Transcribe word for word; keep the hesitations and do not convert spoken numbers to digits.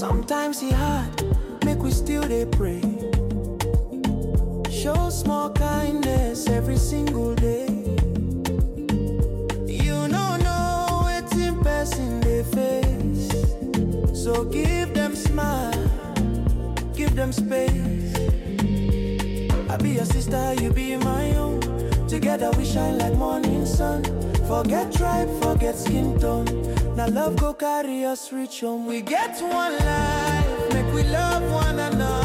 Sometimes he hard, make we still dey pray. Show small kindness every single day. You no know wetin person dey face, so give them smile, give them space. I be your sister, you be my own. Together we shine like morning sun. Forget tribe, forget skin tone. Now love go carry us reach home. We get one life, make we love one another.